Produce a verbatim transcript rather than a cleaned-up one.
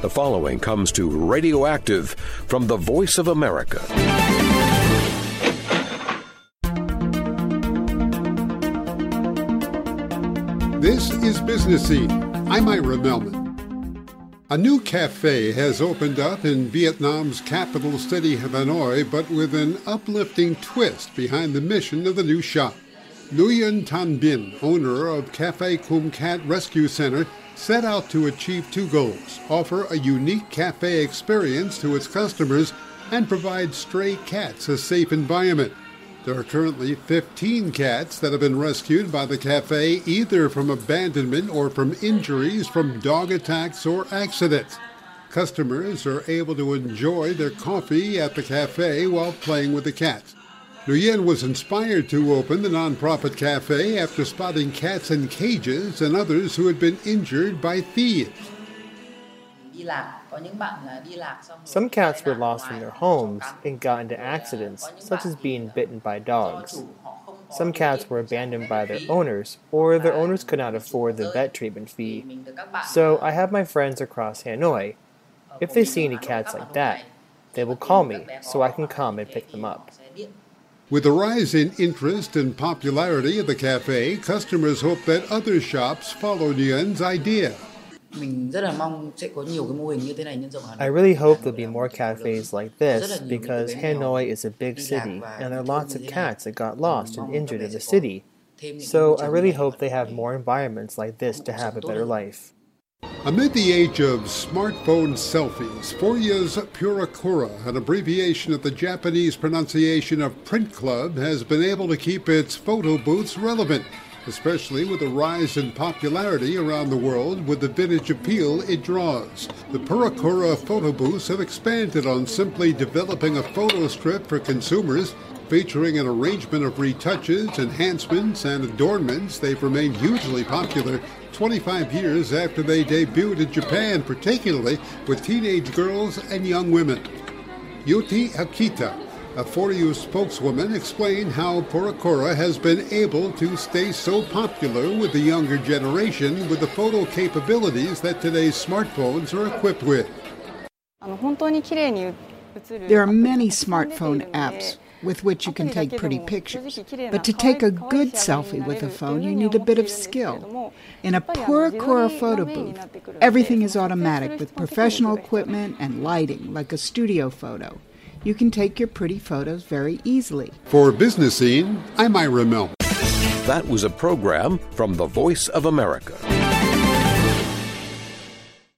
The following comes to Radioactive from the Voice of America. This is Business Scene. I'm Ira Melman. A new cafe has opened up in Vietnam's capital city, Hanoi, but with an uplifting twist behind the mission of the new shop. Nguyen Thanh Binh, owner of Cafe Kum Cat Rescue Center, set out to achieve two goals: offer a unique cafe experience to its customers and provide stray cats a safe environment. There are currently fifteen cats that have been rescued by the cafe, either from abandonment or from injuries from dog attacks or accidents. Customers are able to enjoy their coffee at the cafe while playing with the cats. Nguyen was inspired to open the nonprofit cafe after spotting cats in cages and others who had been injured by thieves. Some cats were lost from their homes and got into accidents, such as being bitten by dogs. Some cats were abandoned by their owners, or their owners could not afford the vet treatment fee. So I have my friends across Hanoi. If they see any cats like that, they will call me so I can come and pick them up. With the rise in interest and popularity of the cafe, customers hope that other shops follow Nguyen's idea. I really hope there'll be more cafes like this because Hanoi is a big city and there are lots of cats that got lost and injured in the city. So I really hope they have more environments like this to have a better life. Amid the age of smartphone selfies, Forya's Purakura, an abbreviation of the Japanese pronunciation of Print Club, has been able to keep its photo booths relevant, especially with the rise in popularity around the world with the vintage appeal it draws. The Purakura photo booths have expanded on simply developing a photo strip for consumers. Featuring an arrangement of retouches, enhancements, and adornments, they've remained hugely popular twenty-five years after they debuted in Japan, particularly with teenage girls and young women. Yuti Akita, a Foryu spokeswoman, explained how Purakura has been able to stay so popular with the younger generation with the photo capabilities that today's smartphones are equipped with. There are many smartphone apps with which you can take pretty pictures. But to take a good selfie with a phone, you need a bit of skill. In a Purakura photo booth, everything is automatic with professional equipment and lighting, like a studio photo. You can take your pretty photos very easily. For Business Scene, I'm Ira Melman. That was a program from the Voice of America.